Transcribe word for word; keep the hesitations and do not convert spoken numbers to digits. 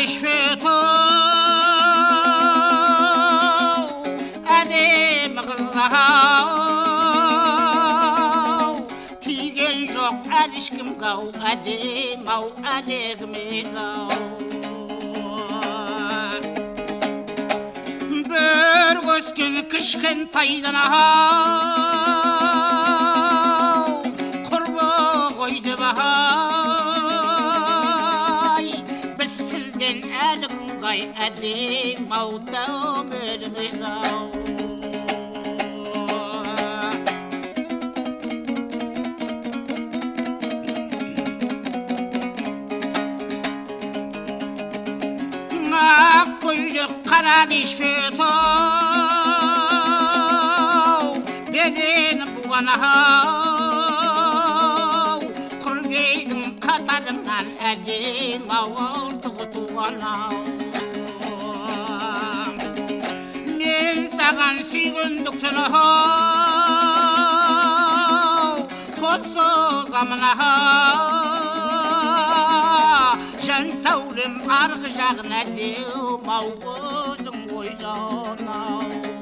ришвет әдемі қыз-ау, тиген жоқ әлі ешкімге-ау, әдем-ау, әлегіміз-ау. Бір өскен кішкентайдан-ау, құрбы қойды бай, біз сізден әлі күнгай, әдем-ау, өміріміз-ау. Ақ көйлек қара бешпет-ау, бедені буған-ау, құрбейдің қатарынан әдем-ау, алтығы туған-ау. Мен саған сүйгендіктен-ау, қол созамын-ау, жан сәулем арғы жағын әдем-ау, өзің ойлан-ау.